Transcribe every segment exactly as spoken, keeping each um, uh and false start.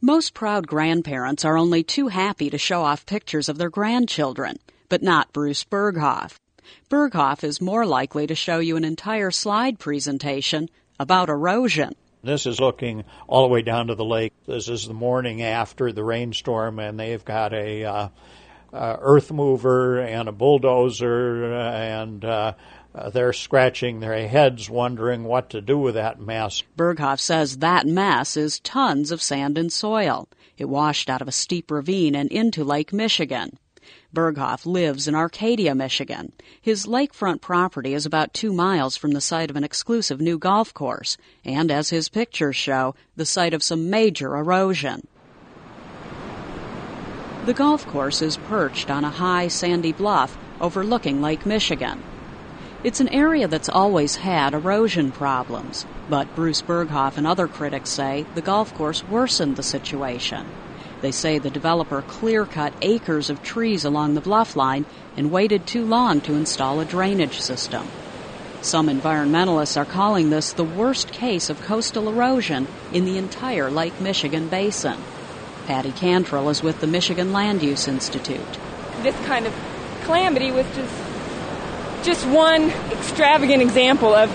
Most proud grandparents are only too happy to show off pictures of their grandchildren, but not Bruce Berghoff. Berghoff is more likely to show you an entire slide presentation about erosion. This is looking all the way down to the lake. This is the morning after the rainstorm, and they've got a uh, uh, earth mover and a bulldozer, and uh, uh, they're scratching their heads wondering what to do with that mess. Berghoff says that mess is tons of sand and soil. It washed out of a steep ravine and into Lake Michigan. Berghoff lives in Arcadia, Michigan. His lakefront property is about two miles from the site of an exclusive new golf course, and as his pictures show, the site of some major erosion. The golf course is perched on a high, sandy bluff overlooking Lake Michigan. It's an area that's always had erosion problems, but Bruce Berghoff and other critics say the golf course worsened the situation. They say the developer clear-cut acres of trees along the bluff line and waited too long to install a drainage system. Some environmentalists are calling this the worst case of coastal erosion in the entire Lake Michigan basin. Patty Cantrell is with the Michigan Land Use Institute. This kind of calamity was just just one extravagant example of,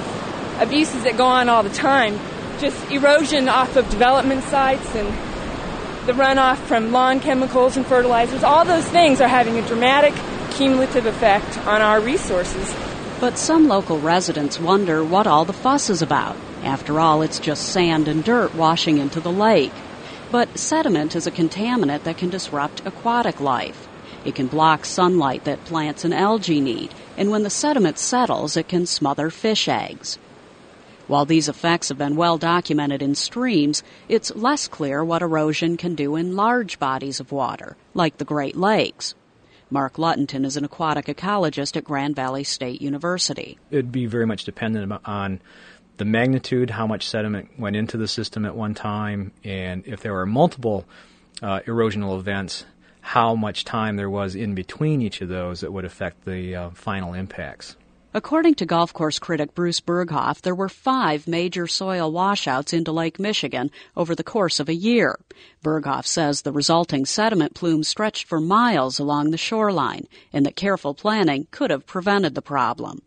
of abuses that go on all the time. Just erosion off of development sites and the runoff from lawn chemicals and fertilizers, all those things are having a dramatic cumulative effect on our resources. But some local residents wonder what all the fuss is about. After all, it's just sand and dirt washing into the lake. But sediment is a contaminant that can disrupt aquatic life. It can block sunlight that plants and algae need, and when the sediment settles, it can smother fish eggs. While these effects have been well documented in streams, it's less clear what erosion can do in large bodies of water, like the Great Lakes. Mark Luttington is an aquatic ecologist at Grand Valley State University. It'd be very much dependent on the magnitude, how much sediment went into the system at one time, and if there were multiple uh, erosional events, how much time there was in between each of those that would affect the uh, final impacts. According to golf course critic Bruce Berghoff, there were five major soil washouts into Lake Michigan over the course of a year. Berghoff says the resulting sediment plume stretched for miles along the shoreline and that careful planning could have prevented the problem.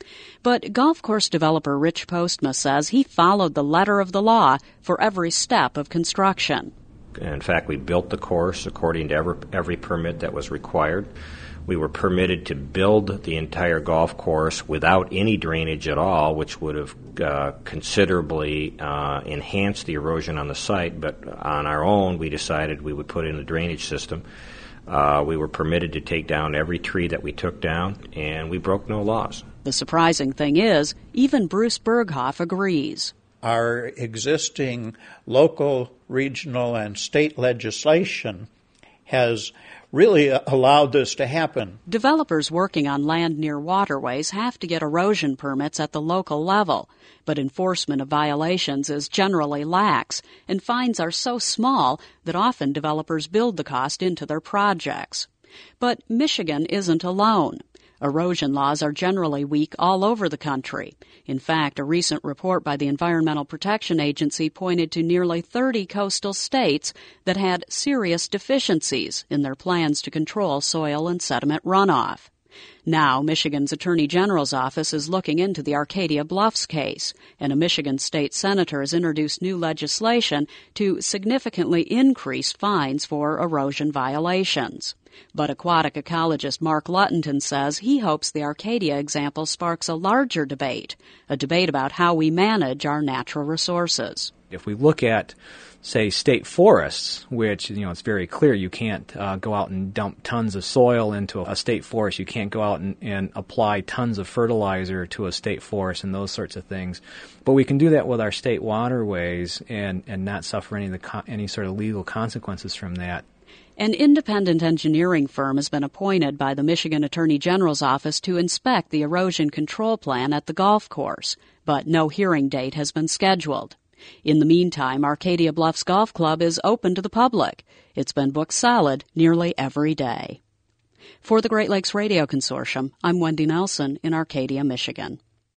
But golf course developer Rich Postma says he followed the letter of the law for every step of construction. In fact, we built the course according to every, every permit that was required. We were permitted to build the entire golf course without any drainage at all, which would have uh, considerably uh, enhanced the erosion on the site. But on our own, we decided we would put in a drainage system. Uh, we were permitted to take down every tree that we took down, and we broke no laws. The surprising thing is, even Bruce Berghoff agrees. Our existing local, regional, and state legislation has really allowed this to happen. Developers working on land near waterways have to get erosion permits at the local level, but enforcement of violations is generally lax, and fines are so small that often developers build the cost into their projects. But Michigan isn't alone. Erosion laws are generally weak all over the country. In fact, a recent report by the Environmental Protection Agency pointed to nearly thirty coastal states that had serious deficiencies in their plans to control soil and sediment runoff. Now, Michigan's Attorney General's office is looking into the Arcadia Bluffs case, and a Michigan state senator has introduced new legislation to significantly increase fines for erosion violations. But aquatic ecologist Mark Luttington says he hopes the Arcadia example sparks a larger debate, a debate about how we manage our natural resources. If we look at, say, state forests, which, you know, it's very clear you can't uh, go out and dump tons of soil into a state forest. You can't go out and, and apply tons of fertilizer to a state forest and those sorts of things. But we can do that with our state waterways and, and not suffer any, of the co- any sort of legal consequences from that. An independent engineering firm has been appointed by the Michigan Attorney General's office to inspect the erosion control plan at the golf course, but no hearing date has been scheduled. In the meantime, Arcadia Bluffs Golf Club is open to the public. It's been booked solid nearly every day. For the Great Lakes Radio Consortium, I'm Wendy Nelson in Arcadia, Michigan.